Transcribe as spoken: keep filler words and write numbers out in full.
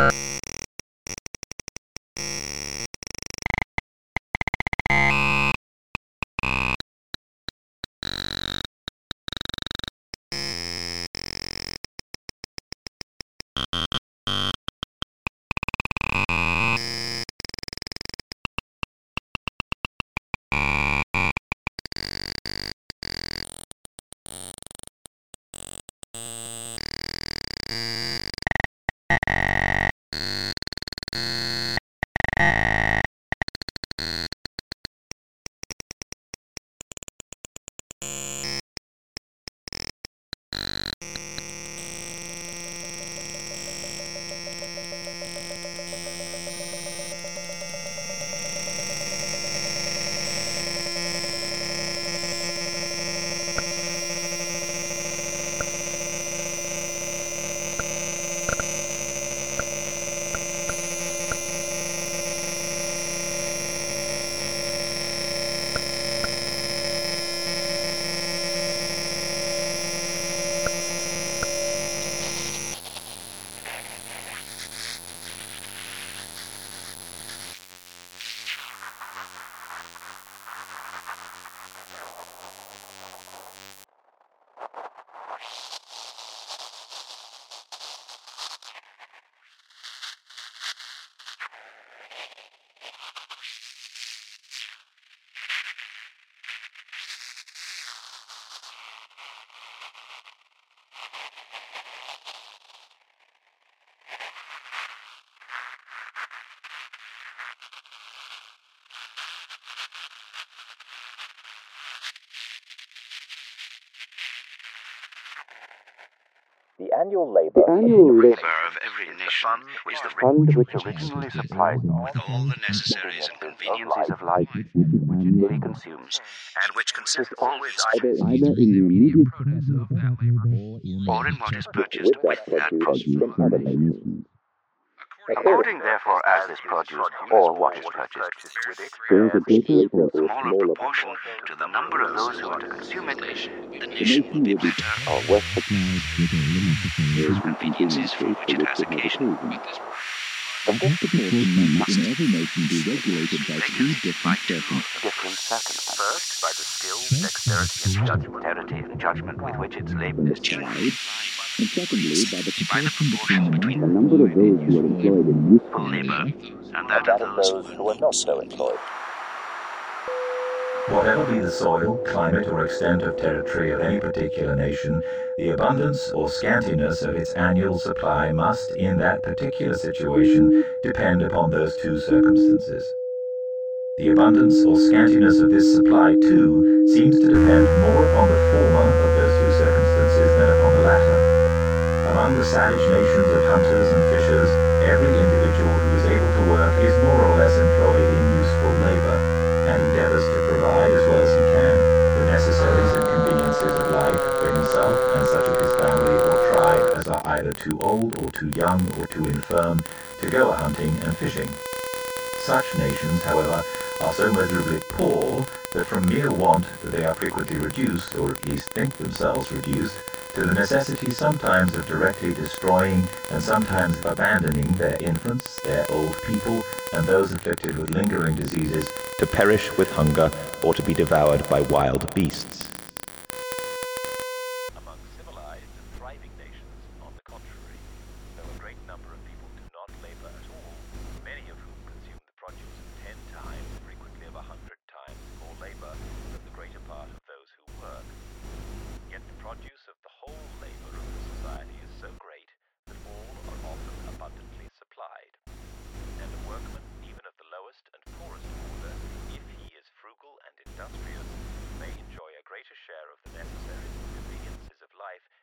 The annual labour The annual labour of every nation is the fund which originally supplied with all the necessaries and conveniences of life which annually it consumes, and which consists always either, either either in the immediate produce of that labor or in what is purchased with that produce from other nations. According, therefore, as this produce or what is purchased Bears a greater or smaller proportion to the number of those who are to consume it, the nation will be better or worse supplied with all the necessaries and conveniences for which it has occasion. But this proportion must in every nation be regulated by two different circumstances. Different circumstances. First, by the skill, dexterity, and judgment, dexterity and judgment with which its labor is Supplied, and secondly, by the by the proportion proportion between the number of those who are employed in useful labor and that that of of those those who are not so employed. Whatever be the soil, climate, or extent of territory of any particular nation, the abundance or scantiness of its annual supply must, in that particular situation, depend upon those two circumstances. The abundance or scantiness of this supply, too, seems to depend more upon the former of those two circumstances than upon the latter. Among the savage nations of hunters and fishers, every individual who is able to work is more or less employed in useful labor, and endeavors to provide as well as he can the necessaries and conveniences of life for himself and such of his family or tribe as are either too old or too young or too infirm to go a-hunting and fishing. Such nations, however, are so miserably poor that from mere want they are frequently reduced, or at least think themselves reduced, to the necessity sometimes of directly destroying and sometimes of abandoning their infants, their old people, and those afflicted with lingering diseases to perish with hunger or to be devoured by wild beasts. Among civilized and thriving nations, on the contrary, though a great number of people do not labor at all, many of whom consume the produce of ten times, frequently of a hundred times, more labor than the greater part of those who work. Yet the produce of the whole labor of the society is so great that all are often abundantly supplied. And a workman, even of the lowest and poorest order, if he is frugal and industrious, may enjoy a greater share of the necessaries and conveniences of life